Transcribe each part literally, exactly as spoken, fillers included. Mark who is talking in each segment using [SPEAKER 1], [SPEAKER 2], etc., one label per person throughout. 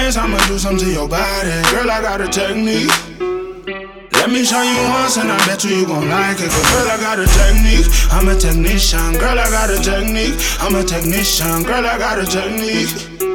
[SPEAKER 1] chance, I'ma do something to your body. Girl, I got a technique. Let me show you once and I bet you you gon' like it. Cause girl, I got a technique. I'm a technician. Girl, I got a technique. I'm a technician. Girl, I got a technique.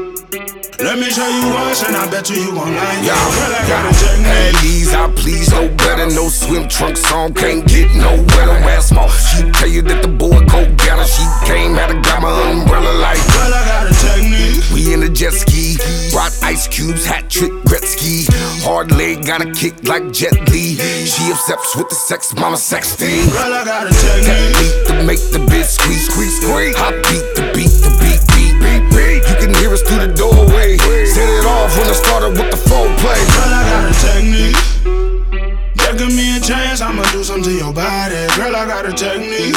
[SPEAKER 1] Let me show you once and I bet you you gon' like it. Girl, I got a technique.
[SPEAKER 2] Had these, I please, no better. No swim trunks on, can't get no wetter. Wear small, she tell you that the boy go get her. She came, had to grab my umbrella like.
[SPEAKER 1] Girl, I got a technique.
[SPEAKER 2] We in a jet ski, brought ice cubes, hat trick Gretzky. Hard leg, got a kick like Jet Li. She obsessed with the sex, mama sexy.
[SPEAKER 1] Girl, I got a technique.
[SPEAKER 2] Technique to make the bitch squeeze, squeeze, squeeze. I beat the beat, the beat, beat, beat, beat. You can hear us through the doorway. Set it off when I started with the foreplay.
[SPEAKER 1] Girl, I got a technique. Yeah, give me a chance, I'ma do something to your body. Girl, I got a technique.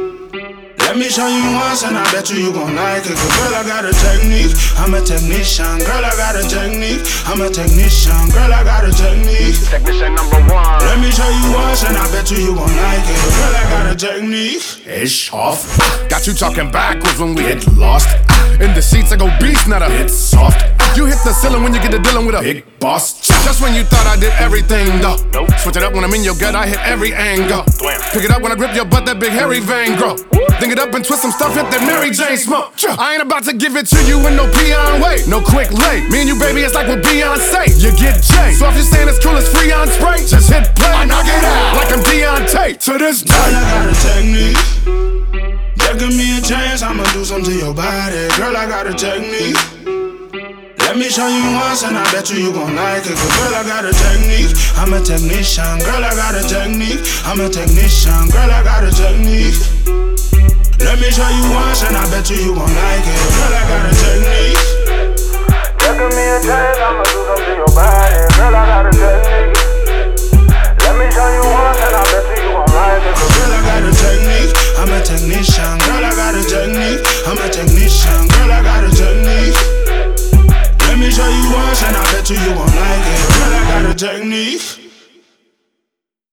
[SPEAKER 1] Let me show you once and I bet you you gon' like it. Cause girl, I got a technique. I'm a technician. Girl, I got a technique. I'm a technician. Girl, I got a technique.
[SPEAKER 3] Technician number one.
[SPEAKER 1] Let me show you once and I bet you you gon' like it. Girl, I got a technique.
[SPEAKER 4] Ish off. Got you talking backwards when we get lost. In the seats I go beast, not a bit soft. You hit the ceiling when you get to dealing with a big boss. Just when you thought I did everything, though. Switch it up when I'm in your gut, I hit every angle. Pick it up when I grip your butt, that big hairy vein grow. Think it up and twist some stuff, hit that Mary Jane smoke. I ain't about to give it to you in no peon way. No quick late. Me and you, baby, it's like with Beyonce. You get J. So if you're saying it's cool, it's free on spray. Just hit play. I knock it out like I'm Deontay to this day.
[SPEAKER 1] Girl, I got a technique. Yeah, give me a chance, I'ma do something to your body. Girl, I got a technique. Let me show you once and I bet you you gon' like it. Cause girl, I got a technique. I'm a technician. Girl, I got a technique. I'm a technician. Girl, I got a technique. Let me show you once and I bet you you gon' like it. Girl, I got a technique.
[SPEAKER 3] Yeah, give me a chance, I'ma do something to your body. Girl, I got a technique. Let me show you once and I bet you you gon' like it.
[SPEAKER 1] Cause girl, I got a technique. I'm a technician. Girl, I got a technique. I'm a technician. Girl, I got a technique. Let me show you once and I bet you you gon' like it. Girl, I got a technique.